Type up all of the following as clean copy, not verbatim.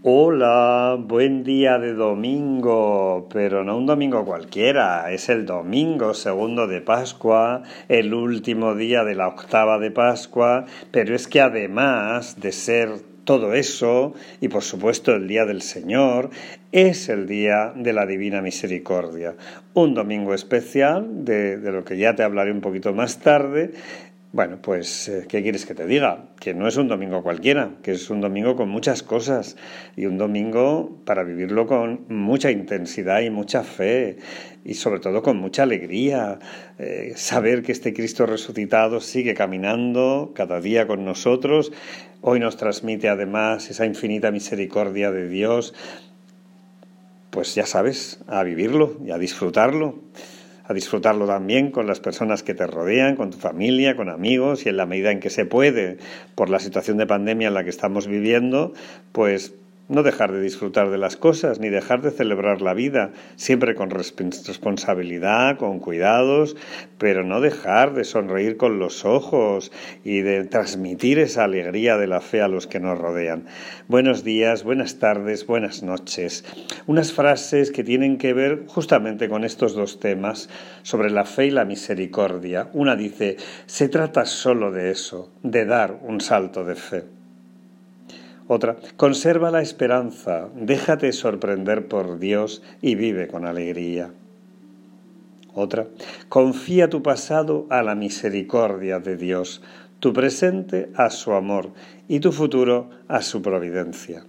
Hola, buen día de domingo, pero no un domingo cualquiera, es el domingo segundo de Pascua, el último día de la octava de Pascua, pero es que además de ser todo eso, y por supuesto el día del Señor, es el día de la Divina Misericordia, un domingo especial de lo que ya te hablaré un poquito más tarde. Bueno, pues, ¿qué quieres que te diga? Que no es un domingo cualquiera, que es un domingo con muchas cosas y un domingo para vivirlo con mucha intensidad y mucha fe y sobre todo con mucha alegría. Saber que este Cristo resucitado sigue caminando cada día con nosotros. Hoy nos transmite además esa infinita misericordia de Dios. Pues ya sabes, a vivirlo y a disfrutarlo también con las personas que te rodean, con tu familia, con amigos y en la medida en que se puede, por la situación de pandemia en la que estamos viviendo, pues no dejar de disfrutar de las cosas, ni dejar de celebrar la vida, siempre con responsabilidad, con cuidados, pero no dejar de sonreír con los ojos y de transmitir esa alegría de la fe a los que nos rodean. Buenos días, buenas tardes, buenas noches. Unas frases que tienen que ver justamente con estos dos temas, sobre la fe y la misericordia. Una dice, se trata solo de eso, de dar un salto de fe. Otra, conserva la esperanza, déjate sorprender por Dios y vive con alegría. Otra, confía tu pasado a la misericordia de Dios, tu presente a su amor y tu futuro a su providencia.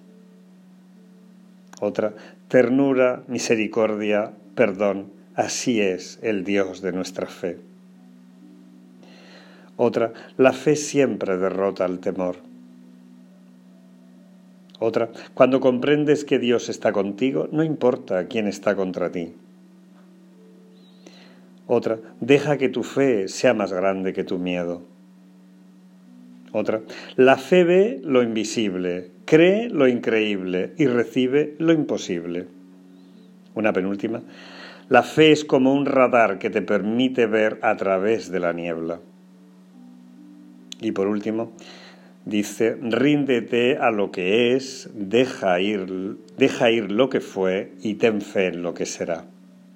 Otra, ternura, misericordia, perdón, así es el Dios de nuestra fe. Otra, la fe siempre derrota al temor. Otra, cuando comprendes que Dios está contigo, no importa quién está contra ti. Otra, deja que tu fe sea más grande que tu miedo. Otra, la fe ve lo invisible, cree lo increíble y recibe lo imposible. Una penúltima, la fe es como un radar que te permite ver a través de la niebla. Y por último, dice, ríndete a lo que es, deja ir lo que fue y ten fe en lo que será.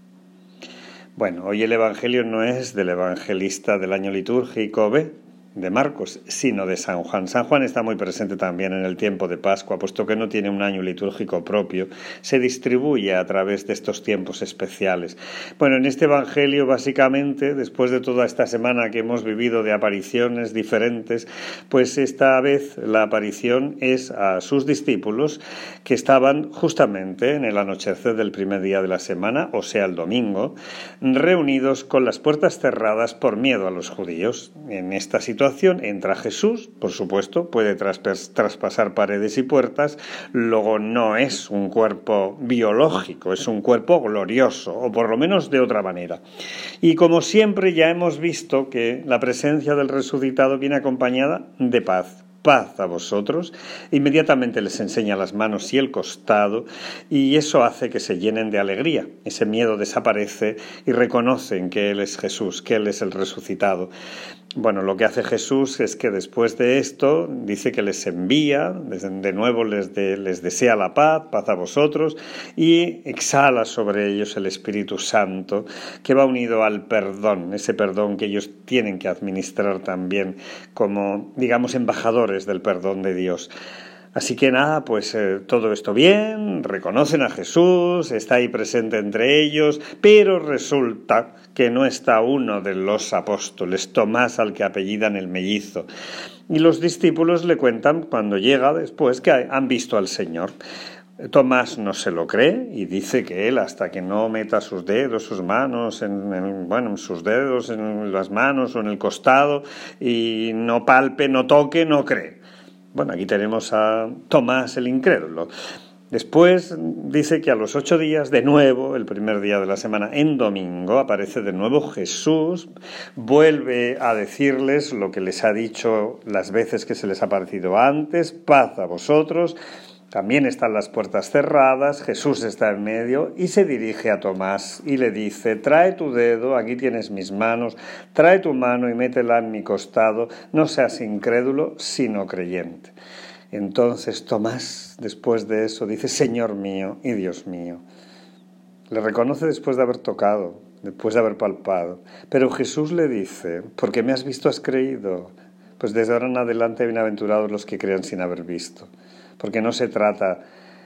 Bueno, hoy el Evangelio no es del evangelista del año litúrgico B, de Marcos, sino de San Juan. San Juan está muy presente también en el tiempo de Pascua, puesto que no tiene un año litúrgico propio, se distribuye a través de estos tiempos especiales. Bueno, en este Evangelio, básicamente, después de toda esta semana que hemos vivido de apariciones diferentes, pues esta vez la aparición es a sus discípulos que estaban justamente en el anochecer del primer día de la semana, o sea, el domingo, reunidos con las puertas cerradas por miedo a los judíos. En esta situación entra Jesús, por supuesto, puede traspasar paredes y puertas, luego no es un cuerpo biológico, es un cuerpo glorioso, o por lo menos de otra manera. Y como siempre ya hemos visto que la presencia del resucitado viene acompañada de paz. Paz a vosotros. Inmediatamente les enseña las manos y el costado y eso hace que se llenen de alegría. Ese miedo desaparece y reconocen que Él es Jesús, que Él es el resucitado. Bueno, lo que hace Jesús es que después de esto dice que les envía, de nuevo les desea la paz a vosotros, y exhala sobre ellos el Espíritu Santo, que va unido al perdón, ese perdón que ellos tienen que administrar también como, digamos, embajadores del perdón de Dios. Así que nada, pues todo esto bien, reconocen a Jesús, está ahí presente entre ellos, pero resulta que no está uno de los apóstoles, Tomás, al que apellidan el mellizo. Y los discípulos le cuentan cuando llega después que han visto al Señor. Tomás no se lo cree y dice que él, hasta que no meta sus dedos, sus manos, en sus dedos, en las manos o en el costado, y no palpe, no toque, no cree. Bueno, aquí tenemos a Tomás el incrédulo. Después dice que a los 8 días, de nuevo, el primer día de la semana, en domingo, aparece de nuevo Jesús, vuelve a decirles lo que les ha dicho las veces que se les ha parecido antes, paz a vosotros. También están las puertas cerradas, Jesús está en medio y se dirige a Tomás y le dice, trae tu dedo, aquí tienes mis manos, trae tu mano y métela en mi costado, no seas incrédulo, sino creyente. Entonces Tomás, después de eso, dice: Señor mío y Dios mío. Le reconoce después de haber tocado, después de haber palpado. Pero Jesús le dice: porque me has visto, has creído. Pues desde ahora en adelante, bienaventurados los que crean sin haber visto. Porque no se trata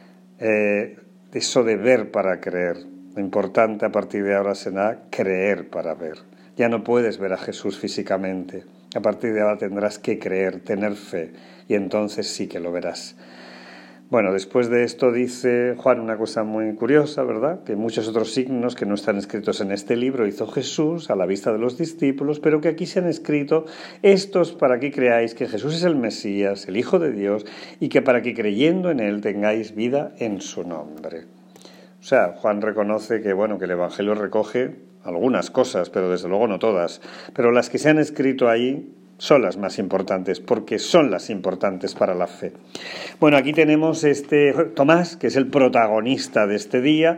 eso de ver para creer. Lo importante a partir de ahora será creer para ver. Ya no puedes ver a Jesús físicamente. A partir de ahora tendrás que creer, tener fe, y entonces sí que lo verás. Bueno, después de esto dice Juan una cosa muy curiosa, ¿verdad? Que muchos otros signos que no están escritos en este libro hizo Jesús a la vista de los discípulos, pero que aquí se han escrito estos para que creáis que Jesús es el Mesías, el Hijo de Dios, y que para que creyendo en Él tengáis vida en su nombre. O sea, Juan reconoce que, bueno, que el Evangelio recoge algunas cosas, pero desde luego no todas. Pero las que se han escrito ahí son las más importantes, porque son las importantes para la fe. Bueno, aquí tenemos Tomás, que es el protagonista de este día,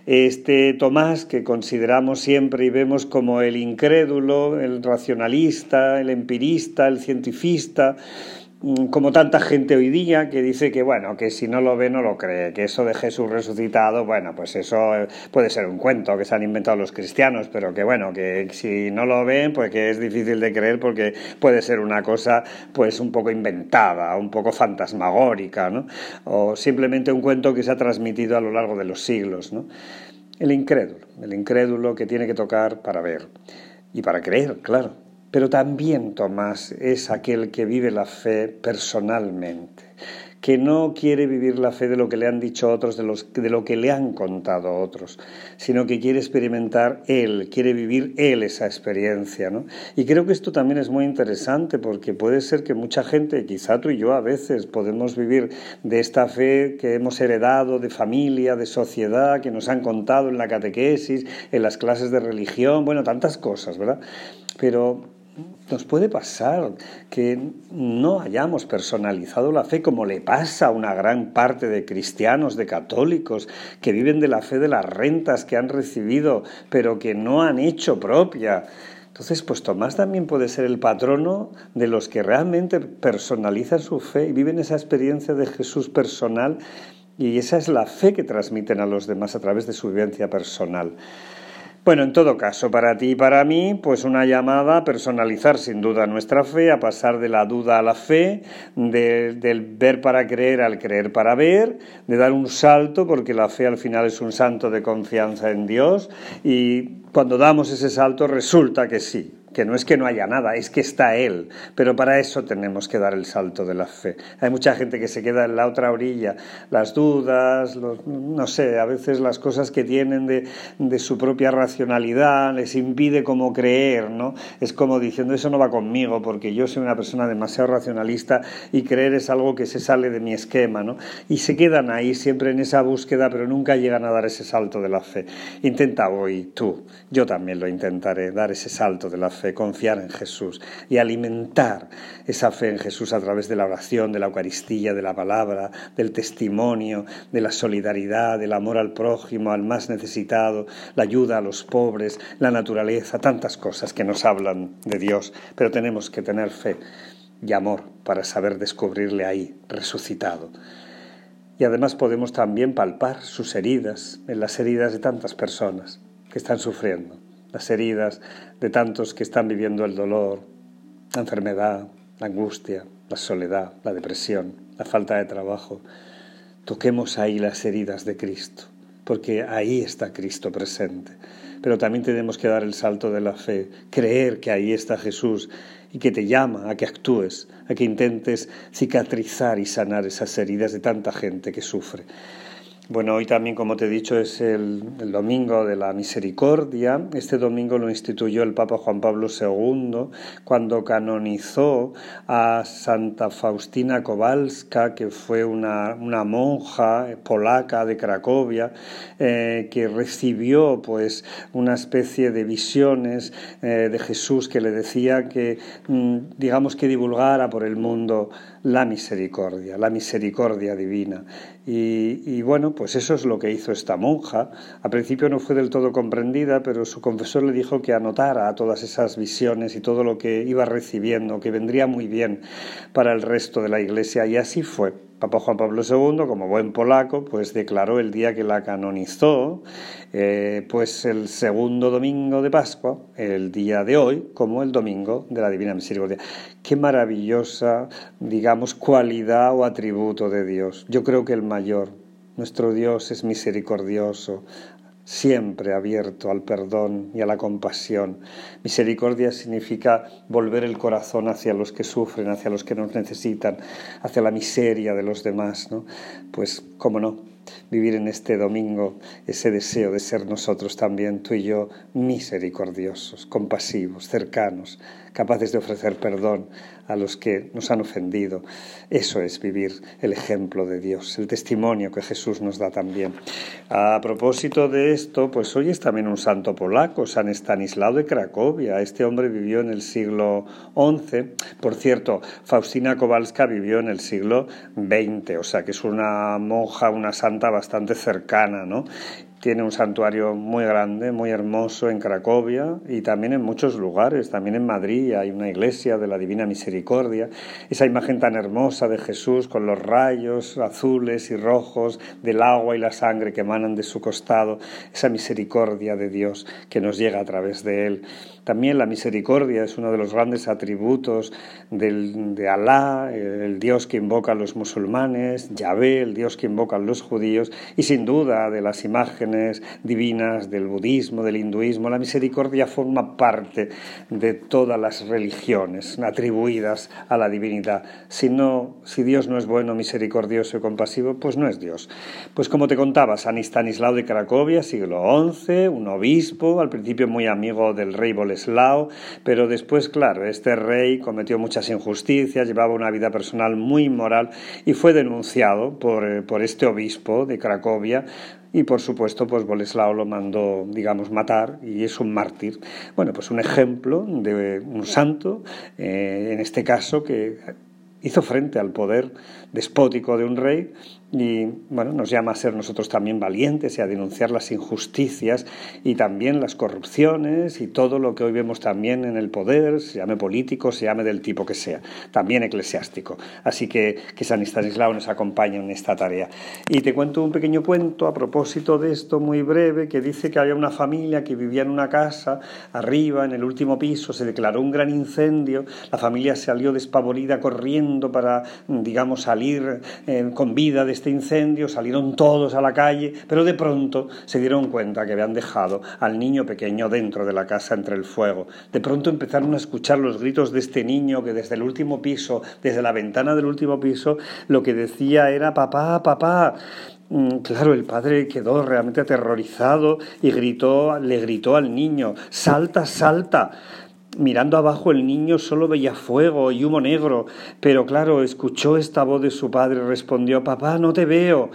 Tomás que consideramos siempre y vemos como el incrédulo, el racionalista, el empirista, el cientifista, como tanta gente hoy día que dice que, bueno, que si no lo ve no lo cree, que eso de Jesús resucitado, bueno, pues eso puede ser un cuento que se han inventado los cristianos, pero que, bueno, que si no lo ven, pues que es difícil de creer porque puede ser una cosa, pues, un poco inventada, un poco fantasmagórica, ¿no? O simplemente un cuento que se ha transmitido a lo largo de los siglos, ¿no? El incrédulo que tiene que tocar para ver y para creer, claro. Pero también Tomás es aquel que vive la fe personalmente, que no quiere vivir la fe de lo que le han dicho otros, de lo que le han contado otros, sino que quiere experimentar él, quiere vivir él esa experiencia, ¿no? Y creo que esto también es muy interesante porque puede ser que mucha gente, quizá tú y yo a veces, podemos vivir de esta fe que hemos heredado de familia, de sociedad, que nos han contado en la catequesis, en las clases de religión, bueno, tantas cosas, ¿verdad? Pero nos puede pasar que no hayamos personalizado la fe como le pasa a una gran parte de cristianos, de católicos, que viven de la fe de las rentas que han recibido, pero que no han hecho propia. Entonces, pues Tomás también puede ser el patrono de los que realmente personalizan su fe y viven esa experiencia de Jesús personal, y esa es la fe que transmiten a los demás a través de su vivencia personal. Bueno, en todo caso, para ti y para mí, pues una llamada a personalizar sin duda nuestra fe, a pasar de la duda a la fe, del ver para creer al creer para ver, de dar un salto, porque la fe al final es un salto de confianza en Dios, y cuando damos ese salto resulta que sí, que no es que no haya nada, es que está Él, pero para eso tenemos que dar el salto de la fe. Hay mucha gente que se queda en la otra orilla, las dudas, no sé, a veces las cosas que tienen de su propia racionalidad les impide como creer, ¿no? Es como diciendo, eso no va conmigo porque yo soy una persona demasiado racionalista y creer es algo que se sale de mi esquema, ¿no? Y se quedan ahí siempre en esa búsqueda, pero nunca llegan a dar ese salto de la fe. Intenta hoy tú, yo también lo intentaré, dar ese salto de la fe, confiar en Jesús y alimentar esa fe en Jesús a través de la oración, de la Eucaristía, de la palabra, del testimonio, de la solidaridad, del amor al prójimo, al más necesitado, la ayuda a los pobres, la naturaleza, tantas cosas que nos hablan de Dios, pero tenemos que tener fe y amor para saber descubrirle ahí, resucitado. Y además podemos también palpar sus heridas, en las heridas de tantas personas que están sufriendo, las heridas de tantos que están viviendo el dolor, la enfermedad, la angustia, la soledad, la depresión, la falta de trabajo. Toquemos ahí las heridas de Cristo, porque ahí está Cristo presente. Pero también tenemos que dar el salto de la fe, creer que ahí está Jesús y que te llama a que actúes, a que intentes cicatrizar y sanar esas heridas de tanta gente que sufre. Bueno, hoy también, como te he dicho, es el domingo de la misericordia. Este domingo lo instituyó el Papa Juan Pablo II cuando canonizó a Santa Faustina Kowalska, que fue una monja polaca de Cracovia, que recibió pues una especie de visiones de Jesús que le decía que, digamos, que divulgara por el mundo la misericordia divina. Y bueno, pues eso es lo que hizo esta monja. Al principio no fue del todo comprendida, pero su confesor le dijo que anotara todas esas visiones y todo lo que iba recibiendo, que vendría muy bien para el resto de la Iglesia, y así fue. Papa Juan Pablo II, como buen polaco, pues declaró el día que la canonizó, pues el segundo domingo de Pascua, el día de hoy, como el domingo de la Divina Misericordia. Qué maravillosa, digamos, cualidad o atributo de Dios. Yo creo que el mayor. Nuestro Dios es misericordioso, siempre abierto al perdón y a la compasión. Misericordia significa volver el corazón hacia los que sufren, hacia los que nos necesitan, hacia la miseria de los demás, ¿no? Pues, cómo no, vivir en este domingo ese deseo de ser nosotros también, tú y yo, misericordiosos, compasivos, cercanos, capaces de ofrecer perdón a los que nos han ofendido. Eso es vivir el ejemplo de Dios, el testimonio que Jesús nos da también. A propósito de esto, pues hoy es también un santo polaco, San Estanislao de Cracovia. Este hombre vivió en el siglo XI. Por cierto, Faustina Kowalska vivió en el siglo XX, o sea que es una monja, una santa bastante cercana, ¿no? Tiene un santuario muy grande, muy hermoso en Cracovia y también en muchos lugares. También en Madrid hay una iglesia de la Divina Misericordia. Esa imagen tan hermosa de Jesús con los rayos azules y rojos del agua y la sangre que emanan de su costado. Esa misericordia de Dios que nos llega a través de él. También la misericordia es uno de los grandes atributos de Alá, el Dios que invocan los musulmanes, Yahvé, el Dios que invocan los judíos, y sin duda de las imágenes divinas del budismo, del hinduismo. La misericordia forma parte de todas las religiones atribuidas a la divinidad. Si Dios no es bueno, misericordioso y compasivo, pues no es Dios. Pues como te contaba, San Estanislao de Cracovia, siglo XI, un obispo, al principio muy amigo del rey Boleslao, pero después, claro, este rey cometió muchas injusticias, llevaba una vida personal muy inmoral y fue denunciado por este obispo de Cracovia. Y por supuesto, pues Boleslao lo mandó, digamos, matar, y es un mártir. Bueno, pues un ejemplo de un santo, en este caso, que hizo frente al poder despótico de un rey y, bueno, nos llama a ser nosotros también valientes y a denunciar las injusticias y también las corrupciones y todo lo que hoy vemos también en el poder, se llame político, se llame del tipo que sea, también eclesiástico. Así que San Estanislao nos acompaña en esta tarea. Y te cuento un pequeño cuento a propósito de esto, muy breve, que dice que había una familia que vivía en una casa, arriba, en el último piso, se declaró un gran incendio, la familia salió despavorida corriendo para, digamos, salir con vida de este incendio, salieron todos a la calle, pero de pronto se dieron cuenta que habían dejado al niño pequeño dentro de la casa entre el fuego. De pronto empezaron a escuchar los gritos de este niño que desde el último piso, desde la ventana del último piso, lo que decía era papá, papá. Claro, el padre quedó realmente aterrorizado y le gritó al niño, salta, salta. Mirando abajo el niño solo veía fuego y humo negro, pero claro, escuchó esta voz de su padre y respondió, papá, no te veo.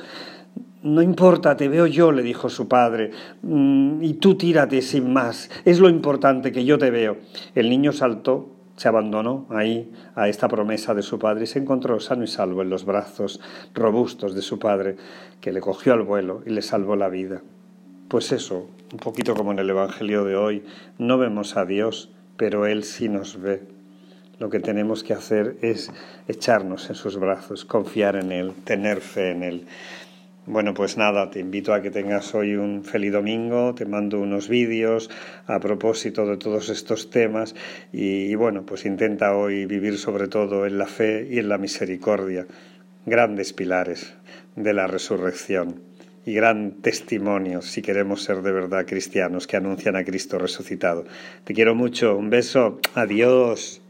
No importa, te veo yo, le dijo su padre, y tú tírate sin más, es lo importante que yo te veo. El niño saltó, se abandonó ahí a esta promesa de su padre y se encontró sano y salvo en los brazos robustos de su padre, que le cogió al vuelo y le salvó la vida. Pues eso, un poquito como en el Evangelio de hoy, no vemos a Dios, pero Él sí nos ve. Lo que tenemos que hacer es echarnos en sus brazos, confiar en Él, tener fe en Él. Bueno, pues nada, te invito a que tengas hoy un feliz domingo, te mando unos vídeos a propósito de todos estos temas y bueno, pues intenta hoy vivir sobre todo en la fe y en la misericordia, grandes pilares de la resurrección. Y gran testimonio, si queremos ser de verdad cristianos que anuncian a Cristo resucitado. Te quiero mucho, un beso, adiós.